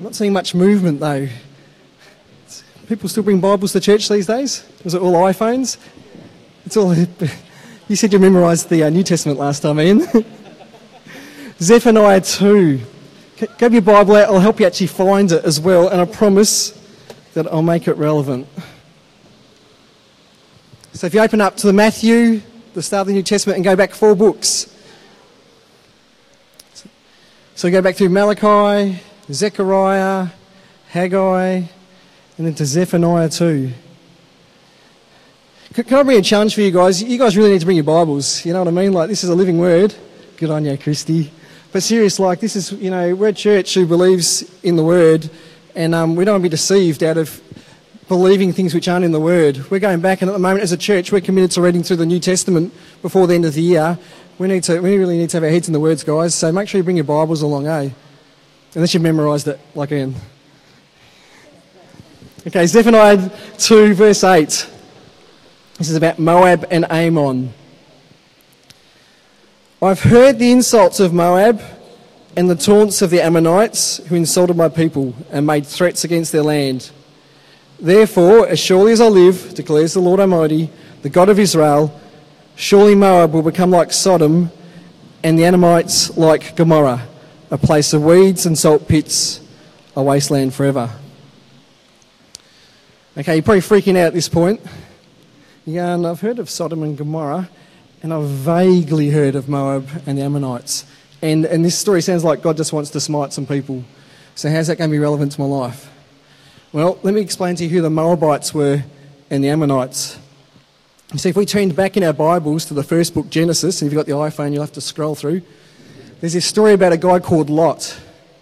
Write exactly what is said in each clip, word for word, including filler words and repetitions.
Not seeing much movement though. People still bring Bibles to church these days? Was it all iPhones? It's all. You said you memorised the uh, New Testament last time, Ian. Zephaniah two. Grab your Bible out, I'll help you actually find it as well, and I promise that I'll make it relevant. So if you open up to the Matthew, the start of the New Testament, and go back four books. So go back through Malachi, Zechariah, Haggai, and then to Zephaniah two. Can I bring a challenge for you guys? You guys really need to bring your Bibles, you know what I mean? Like, this is a living word. Good on you, Christy. But serious, like, this is, you know, we're a church who believes in the word, and um, we don't want to be deceived out of believing things which aren't in the word. We're going back, and at the moment as a church, we're committed to reading through the New Testament before the end of the year. We need to, we really need to have our heads in the words, guys, so make sure you bring your Bibles along, eh? Unless you've memorised it, like Ian. Okay, Zephaniah two, verse eight. This is about Moab and Ammon. I've heard the insults of Moab and the taunts of the Ammonites who insulted my people and made threats against their land. Therefore, as surely as I live, declares the Lord Almighty, the God of Israel, surely Moab will become like Sodom and the Ammonites like Gomorrah, a place of weeds and salt pits, a wasteland forever. Okay, you're probably freaking out at this point. Yeah, and I've heard of Sodom and Gomorrah, and I've vaguely heard of Moab and the Ammonites. And, and this story sounds like God just wants to smite some people. So how's that going to be relevant to my life? Well, let me explain to you who the Moabites were and the Ammonites. You see, if we turned back in our Bibles to the first book, Genesis, and if you've got the iPhone, you'll have to scroll through. There's this story about a guy called Lot.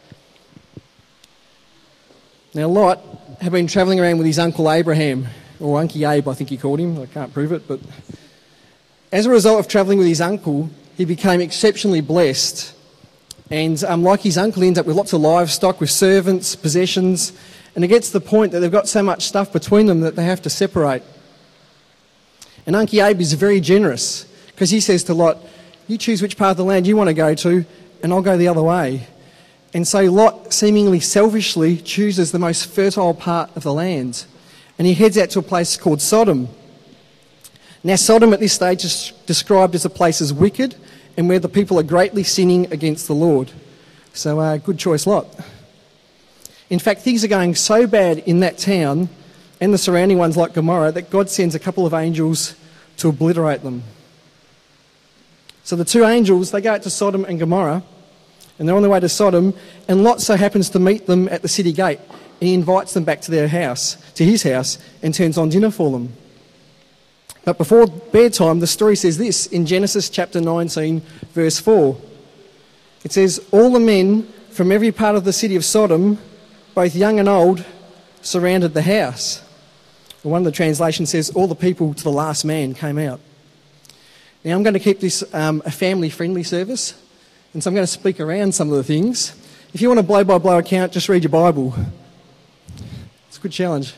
Now, Lot had been travelling around with his uncle Abraham, or Uncle Abe, I think he called him. I can't prove it, but as a result of travelling with his uncle, he became exceptionally blessed. And um, like his uncle, he ended up with lots of livestock, with servants, possessions, and it gets to the point that they've got so much stuff between them that they have to separate. And Uncle Abe is very generous, because he says to Lot, you choose which part of the land you want to go to, and I'll go the other way. And so Lot seemingly selfishly chooses the most fertile part of the land, and he heads out to a place called Sodom. Now, Sodom at this stage is described as a place as wicked and where the people are greatly sinning against the Lord. So, uh, good choice, Lot. In fact, things are going so bad in that town and the surrounding ones like Gomorrah that God sends a couple of angels to obliterate them. So the two angels, they go out to Sodom and Gomorrah, and they're on their way to Sodom, and Lot so happens to meet them at the city gate. He invites them back to their house, to his house, and turns on dinner for them. But before bedtime, the story says this in Genesis chapter nineteen, verse four. It says, all the men from every part of the city of Sodom, both young and old, surrounded the house. Well, one of the translations says, all the people to the last man came out. Now, I'm going to keep this um, a family-friendly service, and so I'm going to speak around some of the things. If you want a blow-by-blow account, just read your Bible. It's a good challenge.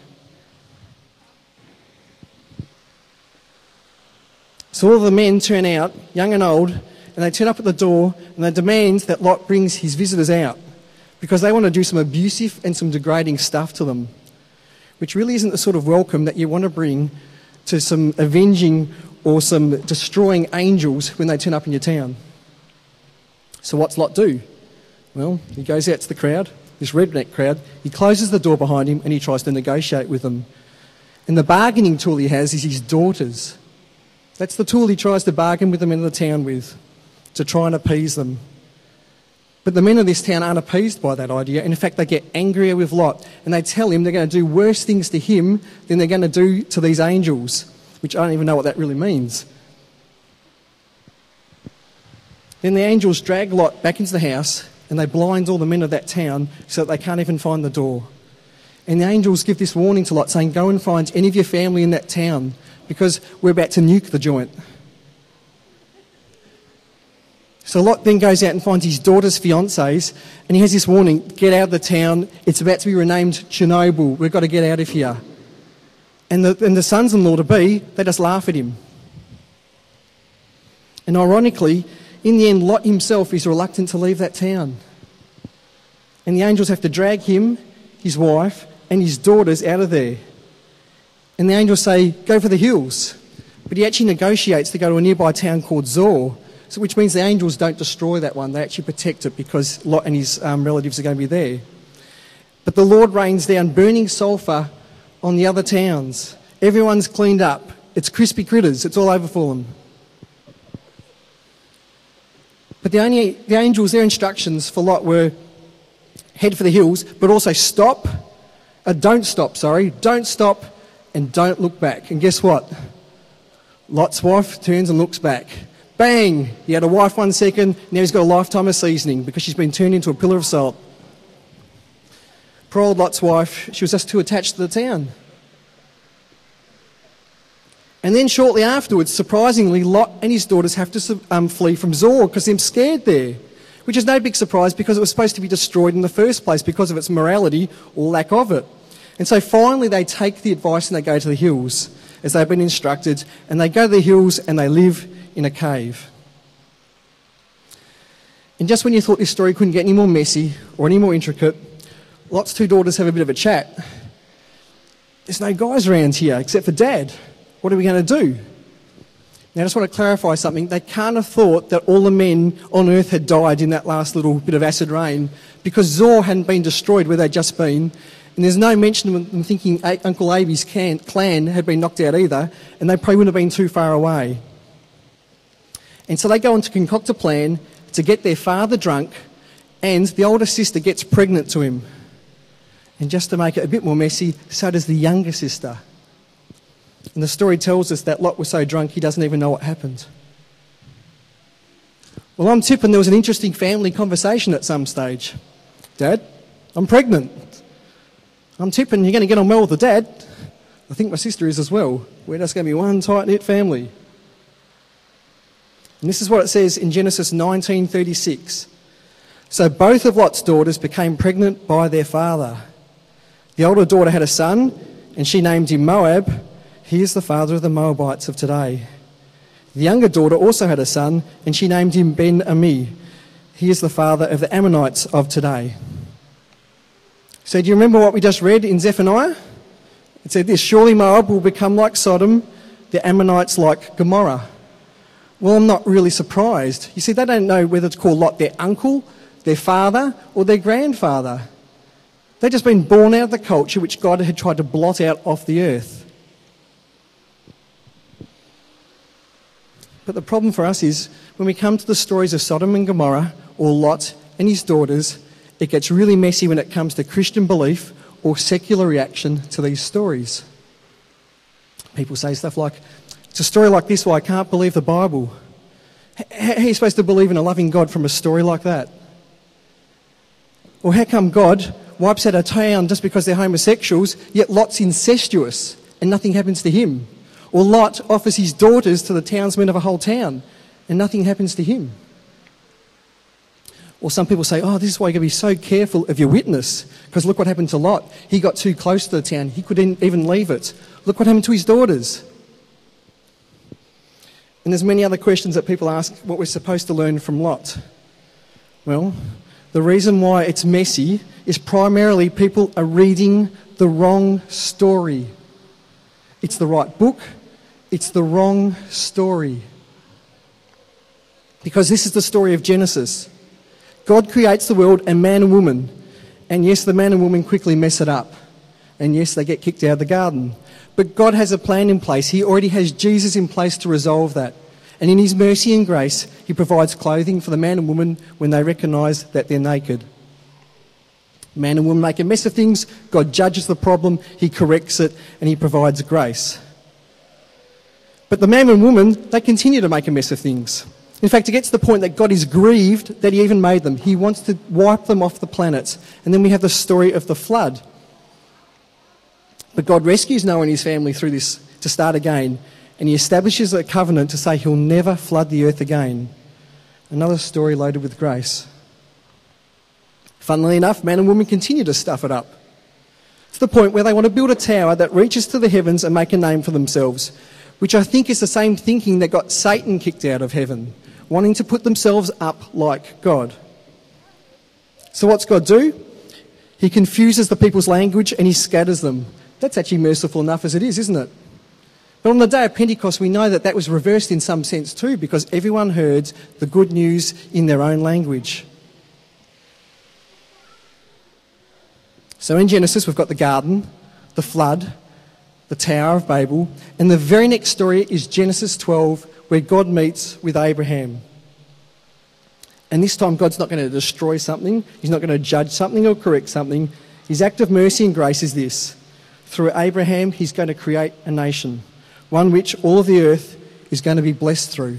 So all the men turn out, young and old, and they turn up at the door and they demand that Lot brings his visitors out because they want to do some abusive and some degrading stuff to them, which really isn't the sort of welcome that you want to bring to some avenging or some destroying angels when they turn up in your town. So what's Lot do? Well, he goes out to the crowd, this redneck crowd, he closes the door behind him and he tries to negotiate with them. And the bargaining tool he has is his daughters. That's the tool he tries to bargain with them in the town with, to try and appease them. But the men of this town aren't appeased by that idea. In fact, they get angrier with Lot, and they tell him they're going to do worse things to him than they're going to do to these angels, which I don't even know what that really means. Then the angels drag Lot back into the house, and they blind all the men of that town so that they can't even find the door. And the angels give this warning to Lot, saying, go and find any of your family in that town, because we're about to nuke the joint. So Lot then goes out and finds his daughter's fiancés, and he has this warning, get out of the town, it's about to be renamed Chernobyl, we've got to get out of here. And the, and the sons-in-law to be, they just laugh at him. And ironically, in the end, Lot himself is reluctant to leave that town. And the angels have to drag him, his wife, and his daughters out of there. And the angels say, go for the hills. But he actually negotiates to go to a nearby town called Zoar, so which means the angels don't destroy that one. They actually protect it because Lot and his um, relatives are going to be there. But the Lord rains down burning sulphur on the other towns. Everyone's cleaned up. It's crispy critters. It's all over for them. But the, only, the angels, their instructions for Lot were head for the hills, but also stop. Uh, don't stop, sorry. Don't stop and don't look back. And guess what? Lot's wife turns and looks back. Bang! He had a wife one second, now he's got a lifetime of seasoning because she's been turned into a pillar of salt. Poor old Lot's wife, she was just too attached to the town. And then shortly afterwards, surprisingly, Lot and his daughters have to um, flee from Zoar because they're scared there, which is no big surprise because it was supposed to be destroyed in the first place because of its morality or lack of it. And so finally they take the advice and they go to the hills as they've been instructed, and they go to the hills and they live in a cave. And just when you thought this story couldn't get any more messy or any more intricate, Lot's two daughters have a bit of a chat. There's no guys around here except for Dad. What are we going to do? Now I just want to clarify something. They can't have thought that all the men on earth had died in that last little bit of acid rain because Zoar hadn't been destroyed where they'd just been. And there's no mention of them thinking Uncle Abe's clan had been knocked out either, and they probably wouldn't have been too far away. And so they go on to concoct a plan to get their father drunk, and the older sister gets pregnant to him. And just to make it a bit more messy, so does the younger sister. And the story tells us that Lot was so drunk he doesn't even know what happened. Well, I'm tipping there was an interesting family conversation at some stage. Dad, I'm pregnant. I'm tipping you're going to get on well with the dad. I think my sister is as well. We're just going to be one tight-knit family. And this is what it says in Genesis nineteen thirty-six. So both of Lot's daughters became pregnant by their father. The older daughter had a son, and she named him Moab. He is the father of the Moabites of today. The younger daughter also had a son, and she named him Ben-Ami. He is the father of the Ammonites of today. So do you remember what we just read in Zephaniah? It said this, surely Moab will become like Sodom, the Ammonites like Gomorrah. Well, I'm not really surprised. You see, they don't know whether to call Lot their uncle, their father, or their grandfather. They've just been born out of the culture which God had tried to blot out off the earth. But the problem for us is, when we come to the stories of Sodom and Gomorrah, or Lot and his daughters, it gets really messy when it comes to Christian belief or secular reaction to these stories. People say stuff like, it's a story like this, well, I can't believe the Bible. How are you supposed to believe in a loving God from a story like that? Or how come God wipes out a town just because they're homosexuals, yet Lot's incestuous and nothing happens to him? Or Lot offers his daughters to the townsmen of a whole town and nothing happens to him? Or some people say, oh, this is why you've got to be so careful of your witness, because look what happened to Lot. He got too close to the town. He couldn't even leave it. Look what happened to his daughters. And there's many other questions that people ask what we're supposed to learn from Lot. Well, the reason why it's messy is primarily people are reading the wrong story. It's the right book. It's the wrong story. Because this is the story of Genesis. God creates the world and man and woman. And yes, the man and woman quickly mess it up. And yes, they get kicked out of the garden. But God has a plan in place. He already has Jesus in place to resolve that. And in his mercy and grace, he provides clothing for the man and woman when they recognise that they're naked. Man and woman make a mess of things. God judges the problem. He corrects it. And he provides grace. But the man and woman, they continue to make a mess of things. In fact, it gets to the point that God is grieved that he even made them. He wants to wipe them off the planet. And then we have the story of the flood. But God rescues Noah and his family through this to start again. And he establishes a covenant to say he'll never flood the earth again. Another story loaded with grace. Funnily enough, man and woman continue to stuff it up. To the point where they want to build a tower that reaches to the heavens and make a name for themselves. Which I think is the same thinking that got Satan kicked out of heaven. Wanting to put themselves up like God. So what's God do? He confuses the people's language and he scatters them. That's actually merciful enough as it is, isn't it? But on the day of Pentecost, we know that that was reversed in some sense too, because everyone heard the good news in their own language. So in Genesis, we've got the garden, the flood, the Tower of Babel, and the very next story is Genesis twelve, where God meets with Abraham. And this time, God's not going to destroy something. He's not going to judge something or correct something. His act of mercy and grace is this. Through Abraham, he's going to create a nation, one which all of the earth is going to be blessed through.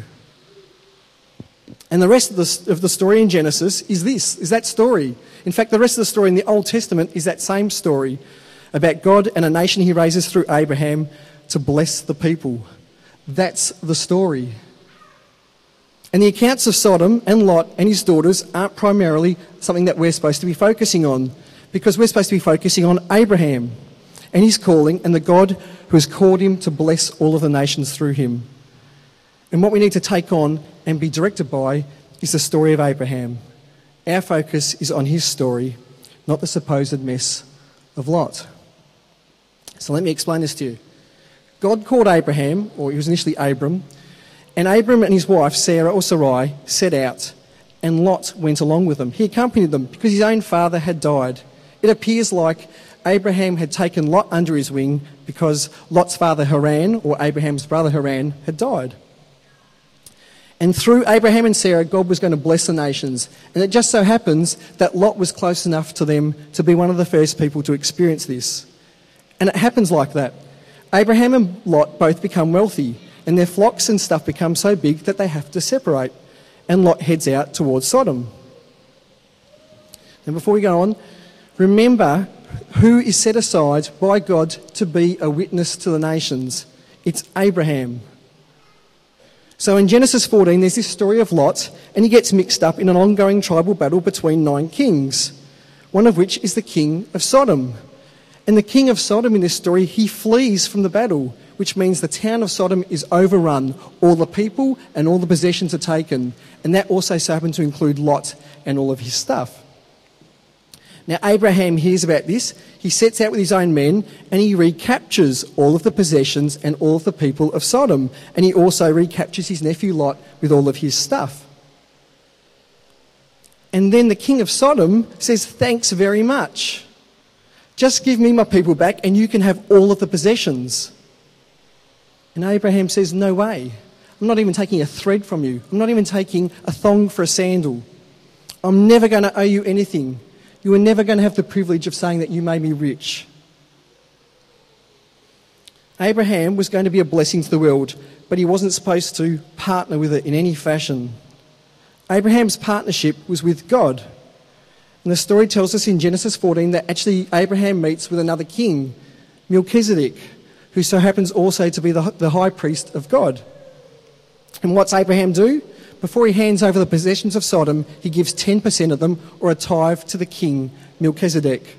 And the rest of the, of the story in Genesis is this, is that story. In fact, the rest of the story in the Old Testament is that same story about God and a nation he raises through Abraham to bless the people. That's the story. And the accounts of Sodom and Lot and his daughters aren't primarily something that we're supposed to be focusing on, because we're supposed to be focusing on Abraham and his calling and the God who has called him to bless all of the nations through him. And what we need to take on and be directed by is the story of Abraham. Our focus is on his story, not the supposed mess of Lot. So let me explain this to you. God called Abraham, or he was initially Abram, and Abram and his wife Sarah or Sarai set out, and Lot went along with them. He accompanied them because his own father had died. It appears like Abraham had taken Lot under his wing because Lot's father Haran, or Abraham's brother Haran, had died. And through Abraham and Sarah, God was going to bless the nations. And it just so happens that Lot was close enough to them to be one of the first people to experience this. And it happens like that. Abraham and Lot both become wealthy, and their flocks and stuff become so big that they have to separate. And Lot heads out towards Sodom. And before we go on, remember who is set aside by God to be a witness to the nations. It's Abraham. So in Genesis fourteen, there's this story of Lot, and he gets mixed up in an ongoing tribal battle between nine kings, one of which is the king of Sodom. And the king of Sodom in this story, he flees from the battle, which means the town of Sodom is overrun. All the people and all the possessions are taken. And that also so happened to include Lot and all of his stuff. Now, Abraham hears about this. He sets out with his own men and he recaptures all of the possessions and all of the people of Sodom. And he also recaptures his nephew Lot with all of his stuff. And then the king of Sodom says, "Thanks very much. Just give me my people back and you can have all of the possessions." And Abraham says, "No way. I'm not even taking a thread from you. I'm not even taking a thong for a sandal. I'm never going to owe you anything. You are never going to have the privilege of saying that you made me rich." Abraham was going to be a blessing to the world, but he wasn't supposed to partner with it in any fashion. Abraham's partnership was with God. And the story tells us in Genesis fourteen that actually Abraham meets with another king, Melchizedek, who so happens also to be the, the high priest of God. And what's Abraham do? Before he hands over the possessions of Sodom, he gives ten percent of them, or a tithe, to the king, Melchizedek.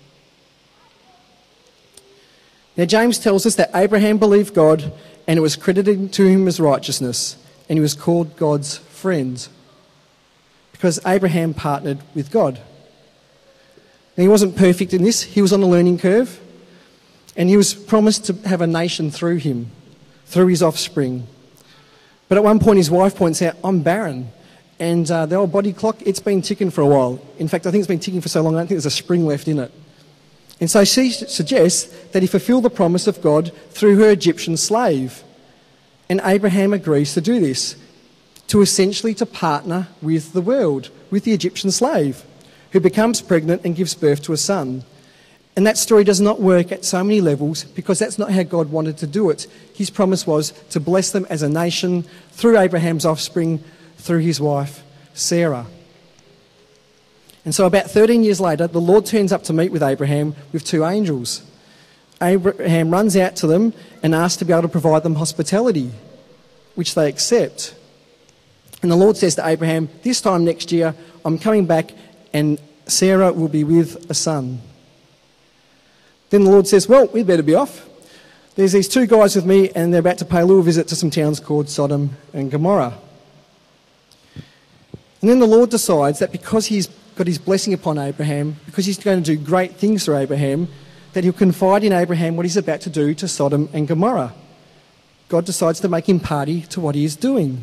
Now, James tells us that Abraham believed God, and it was credited to him as righteousness, and he was called God's friend, because Abraham partnered with God. Now, he wasn't perfect in this. He was on a learning curve, and he was promised to have a nation through him, through his offspring. But at one point his wife points out, "I'm barren." And uh, the old body clock, it's been ticking for a while. In fact, I think it's been ticking for so long, I don't think there's a spring left in it. And so she suggests that he fulfill the promise of God through her Egyptian slave. And Abraham agrees to do this, to essentially to partner with the world, with the Egyptian slave, who becomes pregnant and gives birth to a son. And that story does not work at so many levels because that's not how God wanted to do it. His promise was to bless them as a nation through Abraham's offspring, through his wife, Sarah. And so about thirteen years later, the Lord turns up to meet with Abraham with two angels. Abraham runs out to them and asks to be able to provide them hospitality, which they accept. And the Lord says to Abraham, "This time next year, I'm coming back and Sarah will be with a son." Then the Lord says, "Well, we'd better be off. There's these two guys with me and they're about to pay a little visit to some towns called Sodom and Gomorrah." And then the Lord decides that because he's got his blessing upon Abraham, because he's going to do great things through Abraham, that he'll confide in Abraham what he's about to do to Sodom and Gomorrah. God decides to make him party to what he is doing.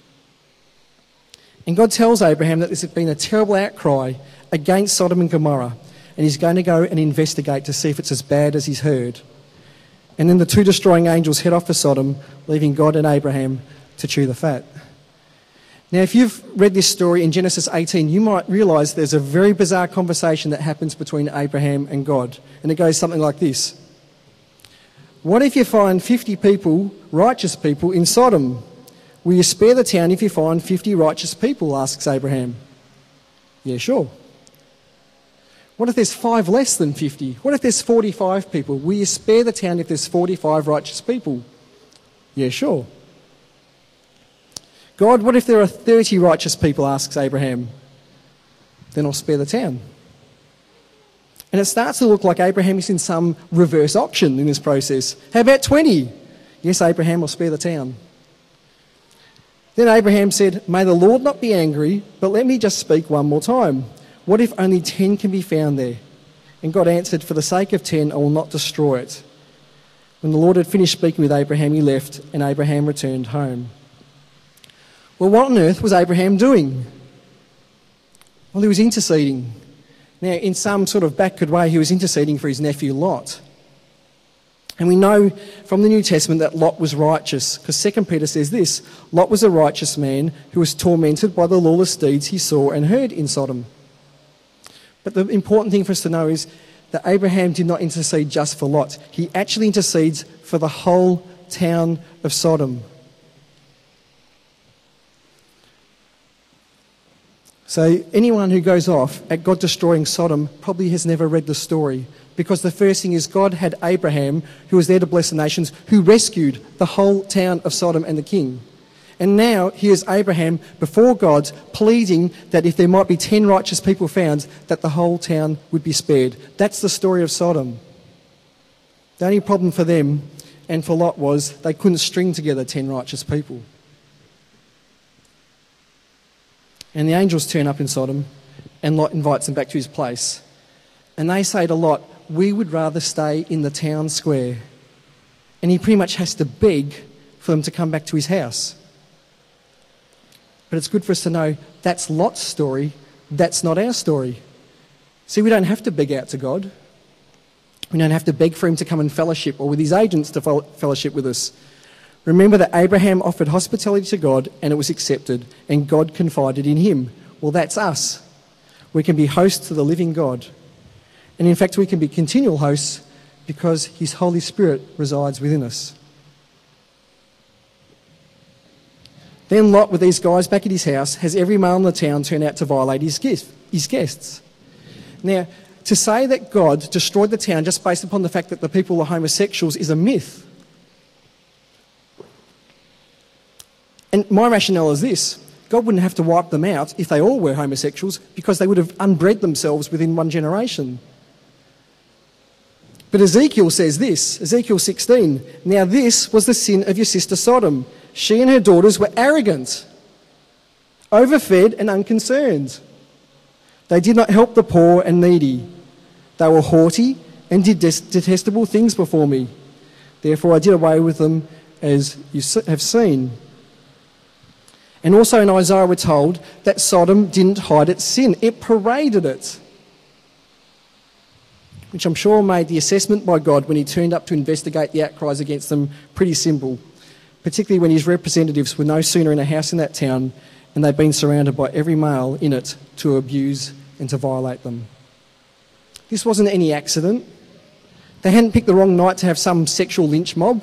And God tells Abraham that there's been a terrible outcry against Sodom and Gomorrah, and he's going to go and investigate to see if it's as bad as he's heard. And then the two destroying angels head off for Sodom, leaving God and Abraham to chew the fat. Now, if you've read this story in Genesis eighteen, you might realise there's a very bizarre conversation that happens between Abraham and God. And it goes something like this. What if you find fifty people, righteous people, in Sodom? Will you spare the town if you find fifty righteous people, asks Abraham. Yeah, sure. What if there's five less than fifty? What if there's forty-five people? Will you spare the town if there's forty-five righteous people? Yeah, sure. God, what if there are thirty righteous people, asks Abraham. Then I'll spare the town. And it starts to look like Abraham is in some reverse auction in this process. How about twenty? Yes, Abraham, will spare the town. Then Abraham said, may the Lord not be angry, but let me just speak one more time. What if only ten can be found there? And God answered, for the sake of ten, I will not destroy it. When the Lord had finished speaking with Abraham, he left, and Abraham returned home. Well, what on earth was Abraham doing? Well, he was interceding. Now, in some sort of backward way, he was interceding for his nephew Lot. And we know from the New Testament that Lot was righteous, because Second Peter says this, Lot was a righteous man who was tormented by the lawless deeds he saw and heard in Sodom. But the important thing for us to know is that Abraham did not intercede just for Lot. He actually intercedes for the whole town of Sodom. So anyone who goes off at God destroying Sodom probably has never read the story, because the first thing is God had Abraham, who was there to bless the nations, who rescued the whole town of Sodom and the king. And now here's Abraham before God pleading that if there might be ten righteous people found, that the whole town would be spared. That's the story of Sodom. The only problem for them and for Lot was they couldn't string together ten righteous people. And the angels turn up in Sodom, and Lot invites them back to his place. And they say to Lot, we would rather stay in the town square. And he pretty much has to beg for them to come back to his house. But it's good for us to know that's Lot's story, that's not our story. See, we don't have to beg out to God. We don't have to beg for him to come and fellowship, or with his agents to fellowship with us. Remember that Abraham offered hospitality to God and it was accepted, and God confided in him. Well, that's us. We can be hosts to the living God. And in fact, we can be continual hosts because his Holy Spirit resides within us. Then Lot, with these guys back at his house, has every male in the town turn out to violate his guests. Now, to say that God destroyed the town just based upon the fact that the people were homosexuals is a myth. And my rationale is this. God wouldn't have to wipe them out if they all were homosexuals, because they would have unbred themselves within one generation. But Ezekiel says this, Ezekiel sixteen, now this was the sin of your sister Sodom. She and her daughters were arrogant, overfed and unconcerned. They did not help the poor and needy. They were haughty and did detestable things before me. Therefore I did away with them, as you have seen. And also in Isaiah we're told that Sodom didn't hide its sin, it paraded it. Which I'm sure made the assessment by God when he turned up to investigate the outcries against them pretty simple, particularly when his representatives were no sooner in a house in that town and they'd been surrounded by every male in it to abuse and to violate them. This wasn't any accident. They hadn't picked the wrong night to have some sexual lynch mob.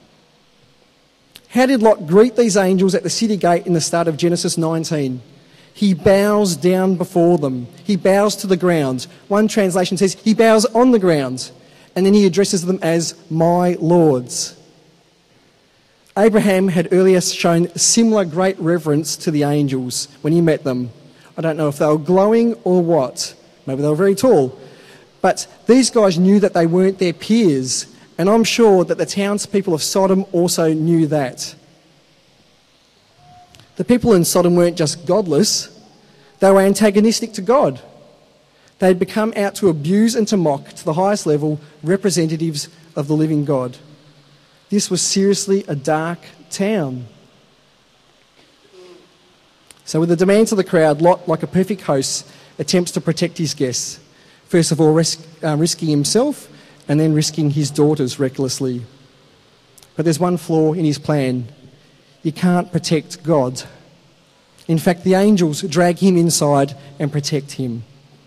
How did Lot greet these angels at the city gate in the start of Genesis nineteen? He bows down before them. He bows to the ground. One translation says he bows on the ground, and then he addresses them as my lords. Abraham had earlier shown similar great reverence to the angels when he met them. I don't know if they were glowing or what. Maybe they were very tall. But these guys knew that they weren't their peers. And I'm sure that the townspeople of Sodom also knew that. The people in Sodom weren't just godless, they were antagonistic to God. They'd become out to abuse and to mock, to the highest level, representatives of the living God. This was seriously a dark town. So with the demands of the crowd, Lot, like a perfect host, attempts to protect his guests. First of all, risk, uh, risking himself and then risking his daughters recklessly. But there's one flaw in his plan. You can't protect God. In fact, the angels drag him inside and protect him.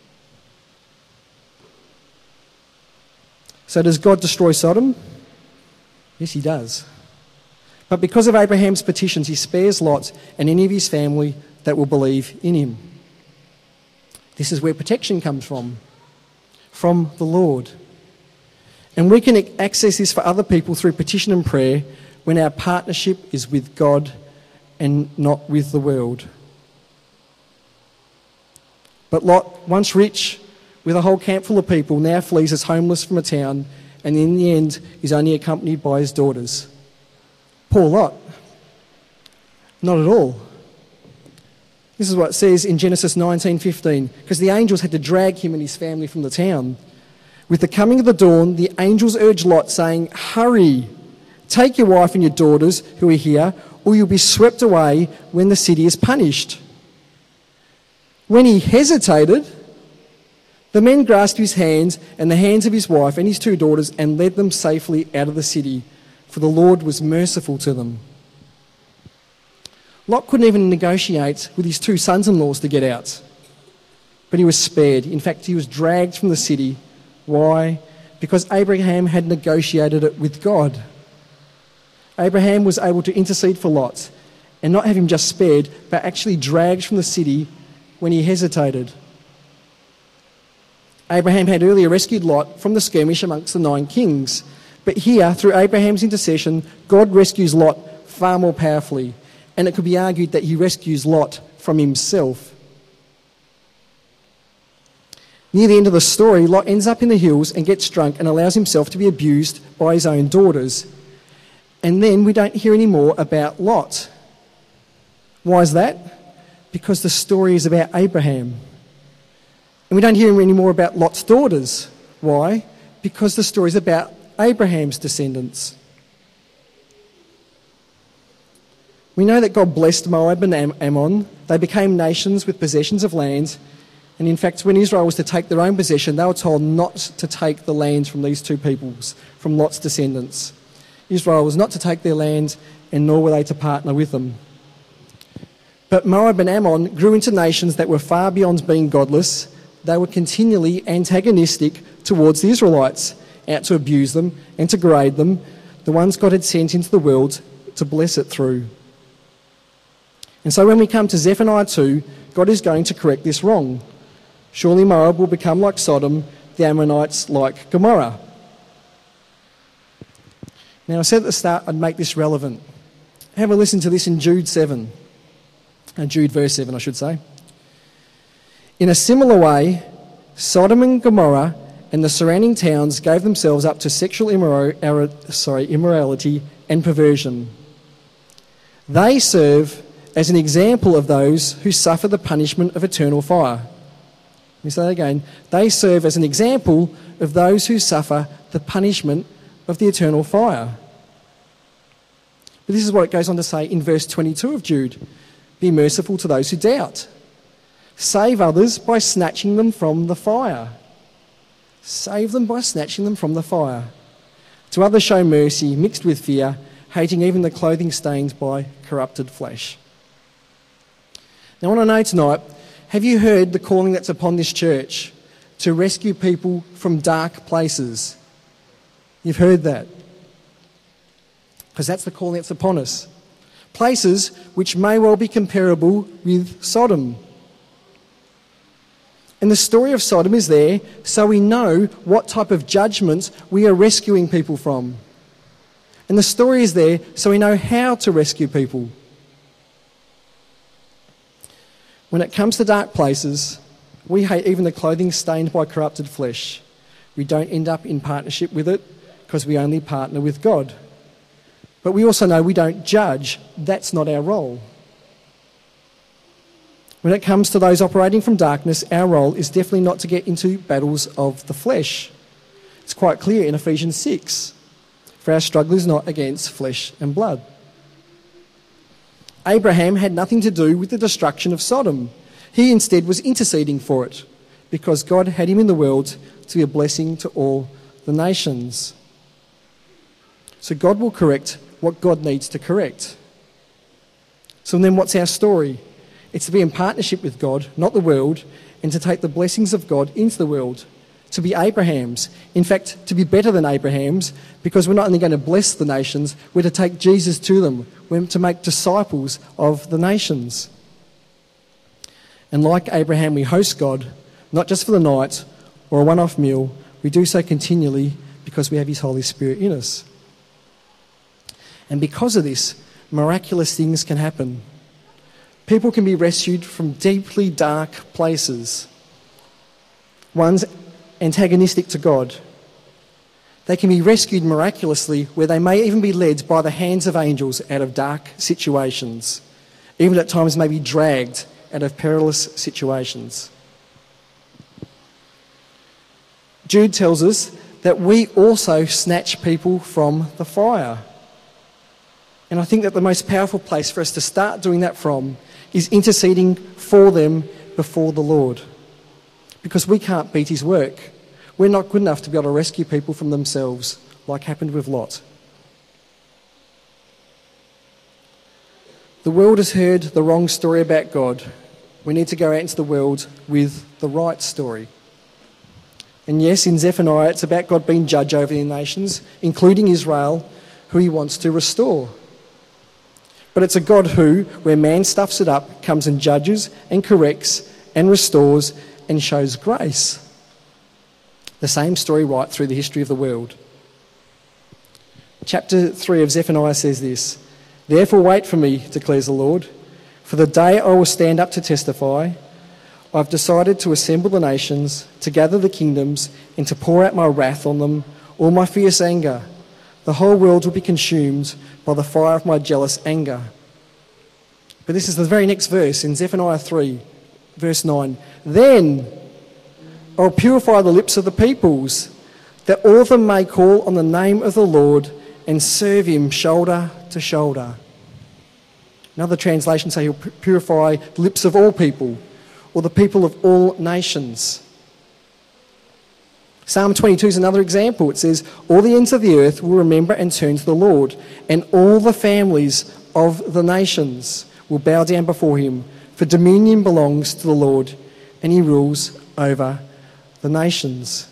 So does God destroy Sodom? Yes, he does. But because of Abraham's petitions, he spares Lot and any of his family that will believe in him. This is where protection comes from, from the Lord. And we can access this for other people through petition and prayer when our partnership is with God and not with the world. But Lot, once rich, with a whole camp full of people, now flees as homeless from a town, and in the end is only accompanied by his daughters. Poor Lot. Not at all. This is what it says in Genesis nineteen fifteen, because the angels had to drag him and his family from the town. With the coming of the dawn, the angels urged Lot, saying, "Hurry, take your wife and your daughters who are here, or you'll be swept away when the city is punished." When he hesitated, the men grasped his hands and the hands of his wife and his two daughters and led them safely out of the city, for the Lord was merciful to them. Lot couldn't even negotiate with his two sons-in-laws to get out, but he was spared. In fact, he was dragged from the city. Why? Because Abraham had negotiated it with God. Abraham was able to intercede for Lot and not have him just spared, but actually dragged from the city when he hesitated. Abraham had earlier rescued Lot from the skirmish amongst the nine kings, but here, through Abraham's intercession, God rescues Lot far more powerfully, and it could be argued that he rescues Lot from himself. Near the end of the story, Lot ends up in the hills and gets drunk and allows himself to be abused by his own daughters. And then we don't hear any more about Lot. Why is that? Because the story is about Abraham. And we don't hear any more about Lot's daughters. Why? Because the story is about Abraham's descendants. We know that God blessed Moab and Am- Ammon. They became nations with possessions of land. And in fact, when Israel was to take their own possession, they were told not to take the lands from these two peoples, from Lot's descendants. Israel was not to take their land, and nor were they to partner with them. But Moab and Ammon grew into nations that were far beyond being godless. They were continually antagonistic towards the Israelites, out to abuse them and to degrade them, the ones God had sent into the world to bless it through. And so when we come to Zephaniah two, God is going to correct this wrong. Surely Moab will become like Sodom, the Ammonites like Gomorrah. Now, I said at the start I'd make this relevant. Have a listen to this in Jude seven. Uh, Jude verse seven, I should say. In a similar way, Sodom and Gomorrah and the surrounding towns gave themselves up to sexual immor- sorry, immorality and perversion. They serve as an example of those who suffer the punishment of eternal fire. Let me say that again. They serve as an example of those who suffer the punishment of the eternal fire. But this is what it goes on to say in verse twenty-two of Jude. Be merciful to those who doubt. Save others by snatching them from the fire. Save them by snatching them from the fire. To others show mercy mixed with fear, hating even the clothing stained by corrupted flesh. Now, I want to know tonight, have you heard the calling that's upon this church to rescue people from dark places? You've heard that. Because that's the calling that's upon us. Places which may well be comparable with Sodom. And the story of Sodom is there so we know what type of judgments we are rescuing people from. And the story is there so we know how to rescue people. When it comes to dark places, we hate even the clothing stained by corrupted flesh. We don't end up in partnership with it because we only partner with God. But we also know we don't judge. That's not our role. When it comes to those operating from darkness, our role is definitely not to get into battles of the flesh. It's quite clear in Ephesians six. For our struggle is not against flesh and blood. Abraham had nothing to do with the destruction of Sodom. He instead was interceding for it, because God had him in the world to be a blessing to all the nations. So God will correct what God needs to correct. So then what's our story? It's to be in partnership with God, not the world, and to take the blessings of God into the world, to be Abraham's. In fact, to be better than Abraham's, because we're not only going to bless the nations, we're to take Jesus to them. We're to make disciples of the nations. And like Abraham, we host God, not just for the night or a one-off meal. We do so continually because we have his Holy Spirit in us. And because of this, miraculous things can happen. People can be rescued from deeply dark places, ones antagonistic to God. They can be rescued miraculously, where they may even be led by the hands of angels out of dark situations, even at times may be dragged out of perilous situations. Jude tells us that we also snatch people from the fire. And I think that the most powerful place for us to start doing that from is interceding for them before the Lord. Because we can't beat his work. We're not good enough to be able to rescue people from themselves, like happened with Lot. The world has heard the wrong story about God. We need to go out into the world with the right story. And yes, in Zephaniah, it's about God being judge over the nations, including Israel, who he wants to restore. But it's a God who, where man stuffs it up, comes and judges and corrects and restores and shows grace. The same story right through the history of the world. Chapter three of Zephaniah says this: "Therefore wait for me, declares the Lord, for the day I will stand up to testify. I've decided to assemble the nations, to gather the kingdoms, and to pour out my wrath on them, all my fierce anger. The whole world will be consumed by the fire of my jealous anger." But this is the very next verse in Zephaniah three, verse nine. "Then I'll purify the lips of the peoples, that all of them may call on the name of the Lord and serve him shoulder to shoulder." Another translation say he'll purify the lips of all people, or the people of all nations. Psalm twenty-two is another example. It says, "All the ends of the earth will remember and turn to the Lord, and all the families of the nations will bow down before him, for dominion belongs to the Lord, and he rules over the nations."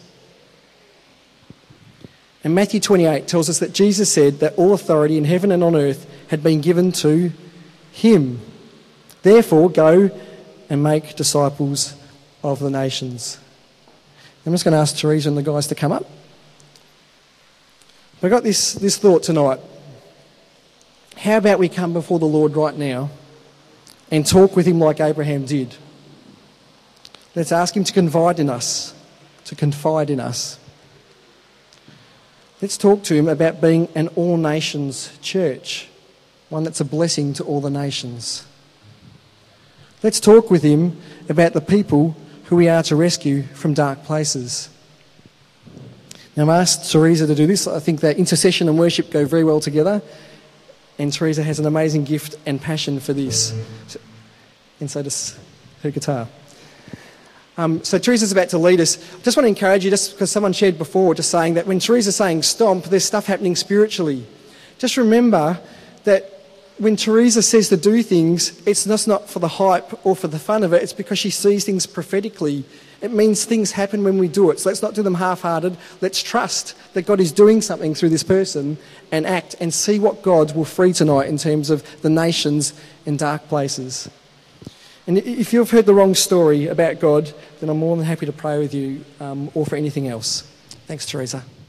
And Matthew twenty-eight tells us that Jesus said that all authority in heaven and on earth had been given to him. Therefore, go and make disciples of the nations. I'm just going to ask Teresa and the guys to come up. I got this, this thought tonight. How about we come before the Lord right now and talk with him like Abraham did? Let's ask him to confide in us, to confide in us. Let's talk to him about being an all-nations church, one that's a blessing to all the nations. Let's talk with him about the people who we are to rescue from dark places. Now, I've asked Teresa to do this. I think that intercession and worship go very well together, and Teresa has an amazing gift and passion for this, and so does her guitar. Um, so Teresa's about to lead us. I just want to encourage you, just because someone shared before, just saying that when Teresa's saying stomp, there's stuff happening spiritually. Just remember that when Teresa says to do things, it's just not for the hype or for the fun of it. It's because she sees things prophetically. It means things happen when we do it. So let's not do them half-hearted. Let's trust that God is doing something through this person and act and see what God will free tonight in terms of the nations and dark places. And if you've heard the wrong story about God, then I'm more than happy to pray with you um, or for anything else. Thanks, Teresa.